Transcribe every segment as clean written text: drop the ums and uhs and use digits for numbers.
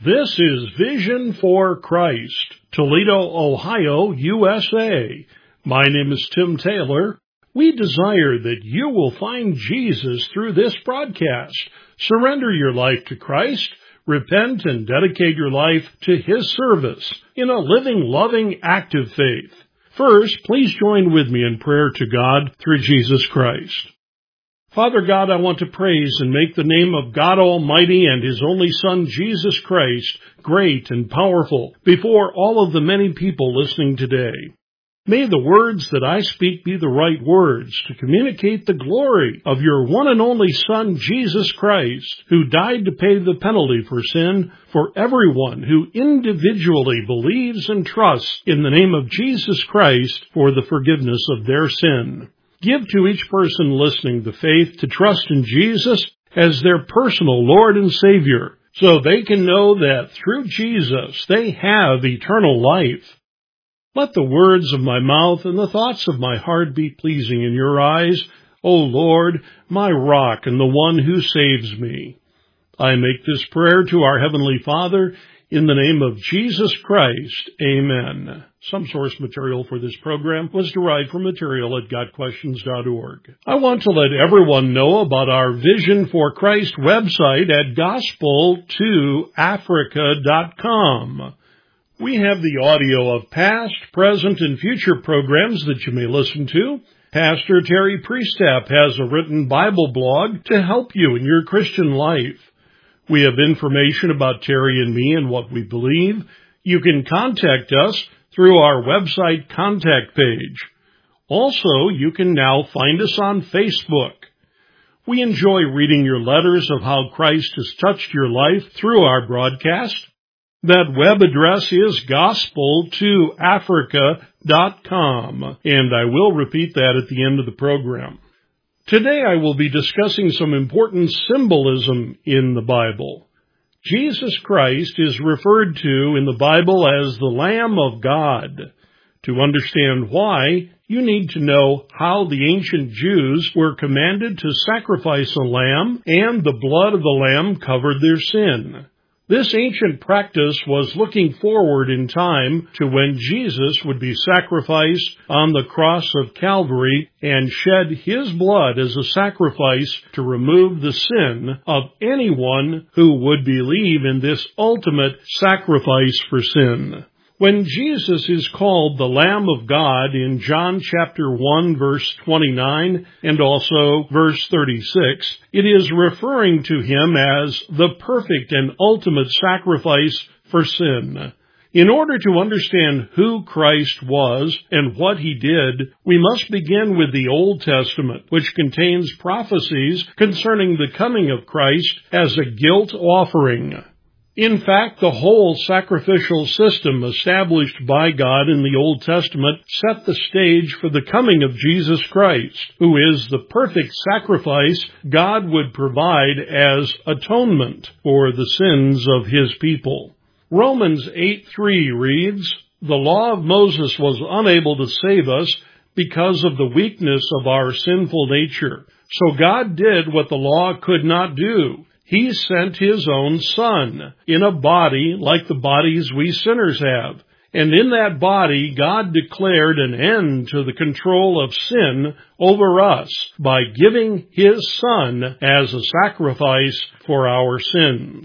This is Vision for Christ, Toledo, Ohio, USA. My name is Tim Taylor. We desire that you will find Jesus through this broadcast. Surrender your life to Christ, repent, and dedicate your life to His service in a living, loving, active faith. First, please join with me in prayer to God through Jesus Christ. Father God, I want to praise and make the name of God Almighty and His only Son, Jesus Christ, great and powerful before all of the many people listening today. May the words that I speak be the right words to communicate the glory of your one and only Son, Jesus Christ, who died to pay the penalty for sin for everyone who individually believes and trusts in the name of Jesus Christ for the forgiveness of their sin. Give to each person listening the faith to trust in Jesus as their personal Lord and Savior, so they can know that through Jesus they have eternal life. Let the words of my mouth and the thoughts of my heart be pleasing in your eyes, O Lord, my rock and the one who saves me. I make this prayer to our Heavenly Father in the name of Jesus Christ. Amen. Some source material for this program was derived from material at GotQuestions.org. I want to let everyone know about our Vision for Christ website at gospel2africa.com. We have the audio of past, present, and future programs that you may listen to. Pastor Terry Priestap has a written Bible blog to help you in your Christian life. We have information about Terry and me and what we believe. You can contact us through our website contact page. Also, you can now find us on Facebook. We enjoy reading your letters of how Christ has touched your life through our broadcast. That web address is gospel2africa.com, and I will repeat that at the end of the program. Today I will be discussing some important symbolism in the Bible. Jesus Christ is referred to in the Bible as the Lamb of God. To understand why, you need to know how the ancient Jews were commanded to sacrifice a lamb, and the blood of the lamb covered their sin. This ancient practice was looking forward in time to when Jesus would be sacrificed on the cross of Calvary and shed His blood as a sacrifice to remove the sin of anyone who would believe in this ultimate sacrifice for sin. When Jesus is called the Lamb of God in John chapter 1 verse 29 and also verse 36, it is referring to Him as the perfect and ultimate sacrifice for sin. In order to understand who Christ was and what He did, we must begin with the Old Testament, which contains prophecies concerning the coming of Christ as a guilt offering. In fact, the whole sacrificial system established by God in the Old Testament set the stage for the coming of Jesus Christ, who is the perfect sacrifice God would provide as atonement for the sins of His people. Romans 8:3 reads, "The law of Moses was unable to save us because of the weakness of our sinful nature. So God did what the law could not do. He sent His own Son in a body like the bodies we sinners have. And in that body, God declared an end to the control of sin over us by giving His Son as a sacrifice for our sins."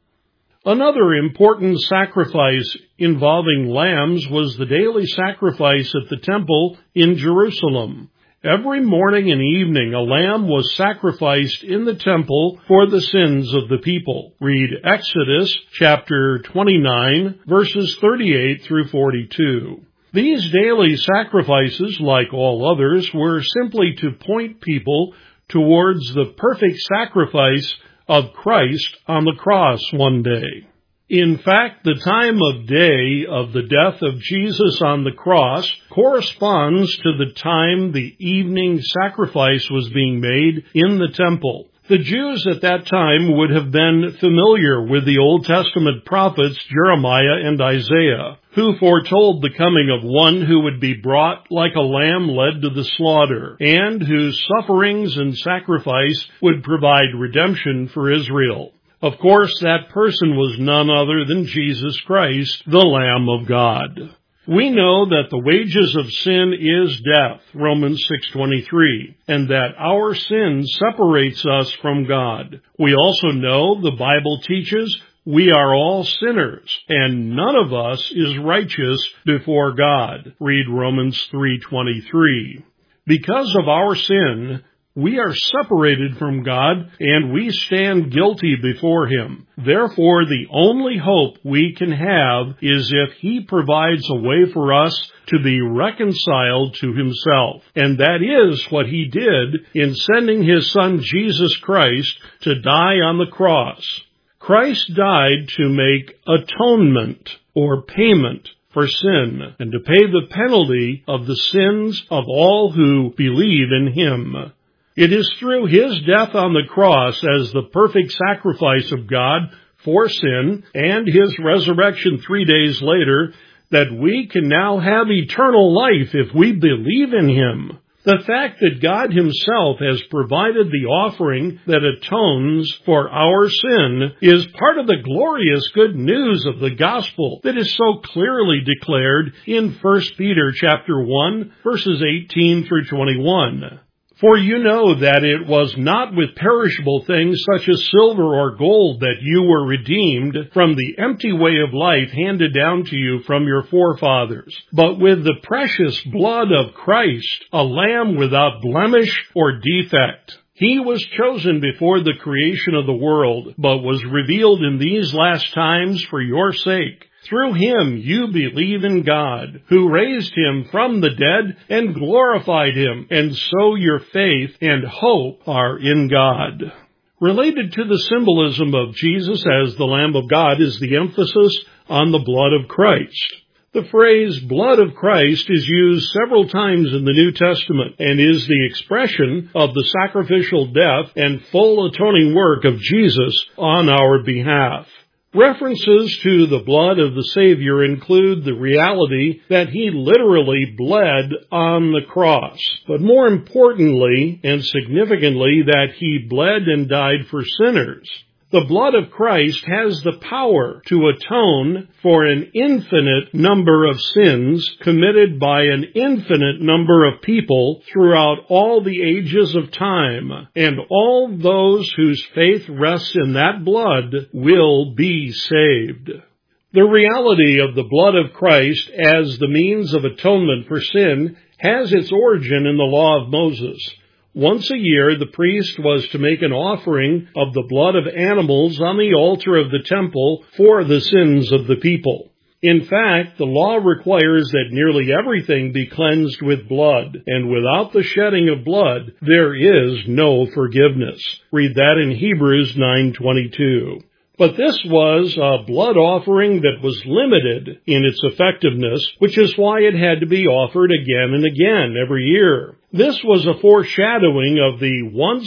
Another important sacrifice involving lambs was the daily sacrifice at the temple in Jerusalem. Every morning and evening a lamb was sacrificed in the temple for the sins of the people. Read Exodus chapter 29, verses 38 through 42. These daily sacrifices, like all others, were simply to point people towards the perfect sacrifice of Christ on the cross one day. In fact, the time of day of the death of Jesus on the cross corresponds to the time the evening sacrifice was being made in the temple. The Jews at that time would have been familiar with the Old Testament prophets Jeremiah and Isaiah, who foretold the coming of one who would be brought like a lamb led to the slaughter, and whose sufferings and sacrifice would provide redemption for Israel. Of course, that person was none other than Jesus Christ, the Lamb of God. We know that the wages of sin is death, Romans 6:23, and that our sin separates us from God. We also know the Bible teaches we are all sinners, and none of us is righteous before God. Read Romans 3:23. Because of our sin, we are separated from God, and we stand guilty before Him. Therefore, the only hope we can have is if He provides a way for us to be reconciled to Himself. And that is what He did in sending His Son Jesus Christ to die on the cross. Christ died to make atonement or payment for sin and to pay the penalty of the sins of all who believe in Him. It is through His death on the cross as the perfect sacrifice of God for sin and His resurrection 3 days later that we can now have eternal life if we believe in Him. The fact that God Himself has provided the offering that atones for our sin is part of the glorious good news of the gospel that is so clearly declared in 1 Peter chapter 1, verses 18 through 21. For you know that it was not with perishable things such as silver or gold that you were redeemed from the empty way of life handed down to you from your forefathers, but with the precious blood of Christ, a lamb without blemish or defect. He was chosen before the creation of the world, but was revealed in these last times for your sake. Through Him you believe in God, who raised Him from the dead and glorified Him, and so your faith and hope are in God. Related to the symbolism of Jesus as the Lamb of God is the emphasis on the blood of Christ. The phrase blood of Christ is used several times in the New Testament and is the expression of the sacrificial death and full atoning work of Jesus on our behalf. References to the blood of the Savior include the reality that He literally bled on the cross, but more importantly and significantly that He bled and died for sinners. The blood of Christ has the power to atone for an infinite number of sins committed by an infinite number of people throughout all the ages of time, and all those whose faith rests in that blood will be saved. The reality of the blood of Christ as the means of atonement for sin has its origin in the law of Moses. Once a year, the priest was to make an offering of the blood of animals on the altar of the temple for the sins of the people. In fact, the law requires that nearly everything be cleansed with blood, and without the shedding of blood, there is no forgiveness. Read that in Hebrews 9:22. But this was a blood offering that was limited in its effectiveness, which is why it had to be offered again and again every year. This was a foreshadowing of the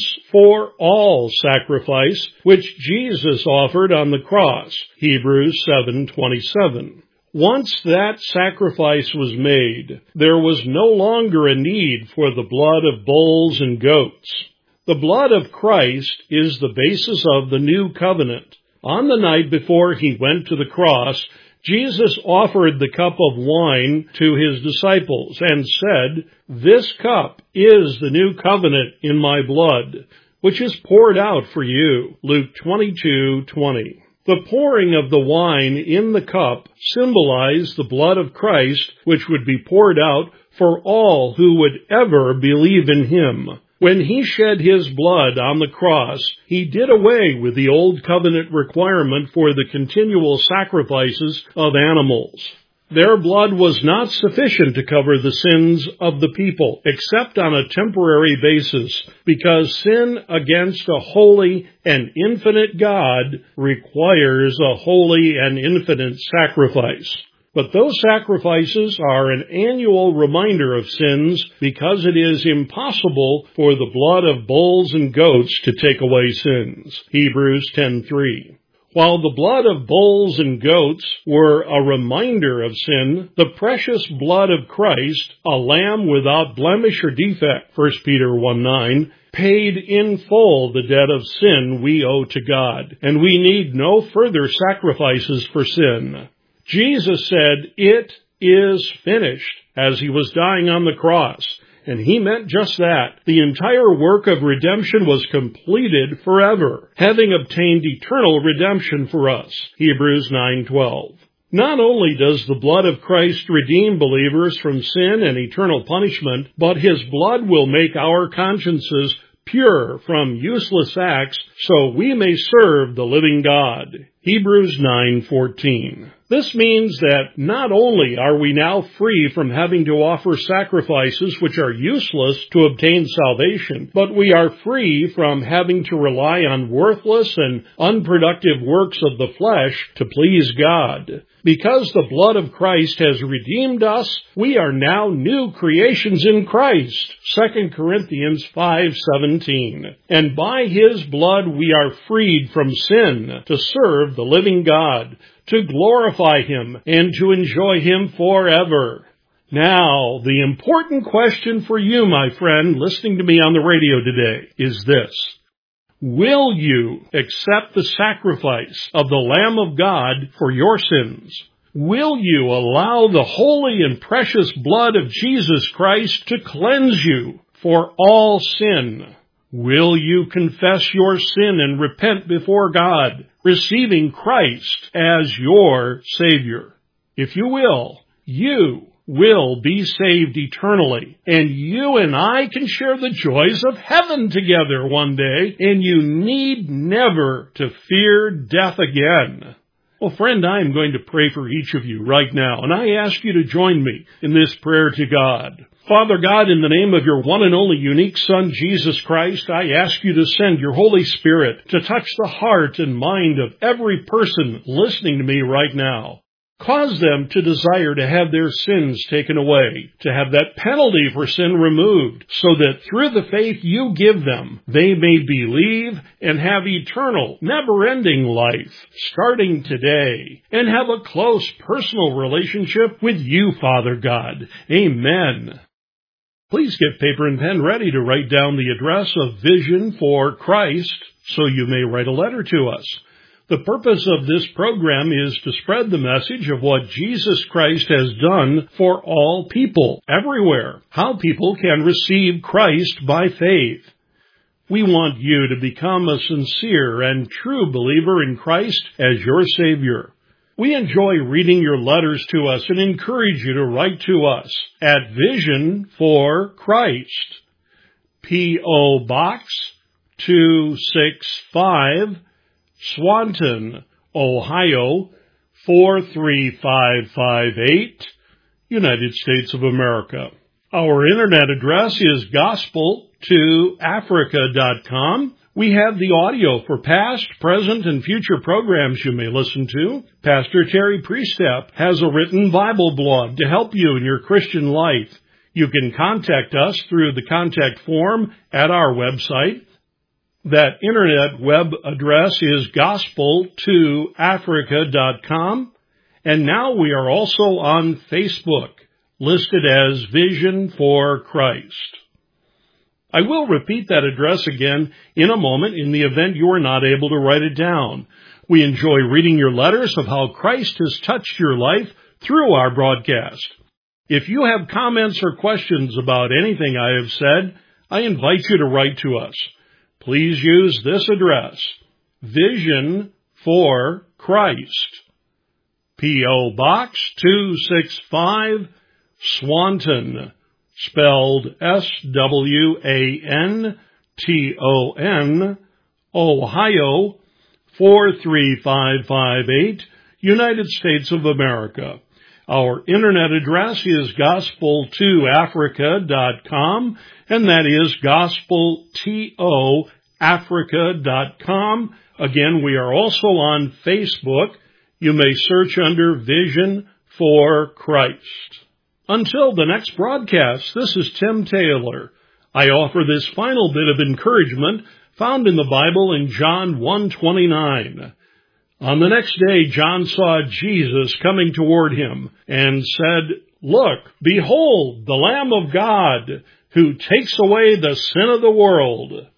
once-for-all sacrifice which Jesus offered on the cross, Hebrews 7:27. Once that sacrifice was made, there was no longer a need for the blood of bulls and goats. The blood of Christ is the basis of the new covenant. On the night before He went to the cross, Jesus offered the cup of wine to His disciples and said, "This cup is the new covenant in my blood, which is poured out for you." Luke 22:20. The pouring of the wine in the cup symbolized the blood of Christ, which would be poured out for all who would ever believe in Him. When He shed His blood on the cross, He did away with the old covenant requirement for the continual sacrifices of animals. Their blood was not sufficient to cover the sins of the people, except on a temporary basis, because sin against a holy and infinite God requires a holy and infinite sacrifice. But those sacrifices are an annual reminder of sins because it is impossible for the blood of bulls and goats to take away sins. Hebrews 10:3. While the blood of bulls and goats were a reminder of sin, the precious blood of Christ, a lamb without blemish or defect, 1 Peter 1:9, paid in full the debt of sin we owe to God, and we need no further sacrifices for sin. Jesus said, "It is finished," as he was dying on the cross. And he meant just that. The entire work of redemption was completed forever, having obtained eternal redemption for us. Hebrews 9:12. Not only does the blood of Christ redeem believers from sin and eternal punishment, but his blood will make our consciences pure from useless acts so we may serve the living God. Hebrews 9:14. This means that not only are we now free from having to offer sacrifices which are useless to obtain salvation, but we are free from having to rely on worthless and unproductive works of the flesh to please God. Because the blood of Christ has redeemed us, we are now new creations in Christ. 2 Corinthians 5:17. And by his blood we are freed from sin to serve the living God, to glorify him, and to enjoy him forever. Now, the important question for you, my friend, listening to me on the radio today, is this. Will you accept the sacrifice of the Lamb of God for your sins? Will you allow the holy and precious blood of Jesus Christ to cleanse you for all sin? Will you confess your sin and repent before God, receiving Christ as your Savior? If you will, you will be saved eternally, and you and I can share the joys of heaven together one day, and you need never to fear death again. Well, friend, I am going to pray for each of you right now, and I ask you to join me in this prayer to God. Father God, in the name of your one and only unique Son, Jesus Christ, I ask you to send your Holy Spirit to touch the heart and mind of every person listening to me right now. Cause them to desire to have their sins taken away, to have that penalty for sin removed, so that through the faith you give them, they may believe and have eternal, never-ending life, starting today, and have a close personal relationship with you, Father God. Amen. Please get paper and pen ready to write down the address of Vision for Christ, so you may write a letter to us. The purpose of this program is to spread the message of what Jesus Christ has done for all people, everywhere, how people can receive Christ by faith. We want you to become a sincere and true believer in Christ as your Savior. We enjoy reading your letters to us and encourage you to write to us at Vision for Christ, P.O. Box 265, Swanton, Ohio, 43558, United States of America. Our internet address is gospel2africa.com. We have the audio for past, present, and future programs you may listen to. Pastor Terry Priestap has a written Bible blog to help you in your Christian life. You can contact us through the contact form at our website. That internet web address is gospel2africa.com. And now we are also on Facebook, listed as Vision for Christ. I will repeat that address again in a moment in the event you are not able to write it down. We enjoy reading your letters of how Christ has touched your life through our broadcast. If you have comments or questions about anything I have said, I invite you to write to us. Please use this address, Vision for Christ, P.O. Box 265, Swanton, spelled S-W-A-N-T-O-N, Ohio, 43558, United States of America. Our internet address is gospel2africa.com, and that is gospel2africa.com. Again, we are also on Facebook. You may search under Vision for Christ. Until the next broadcast, this is Tim Taylor. I offer this final bit of encouragement found in the Bible in John 1:29. On the next day, John saw Jesus coming toward him and said, Look, behold, the Lamb of God, who takes away the sin of the world.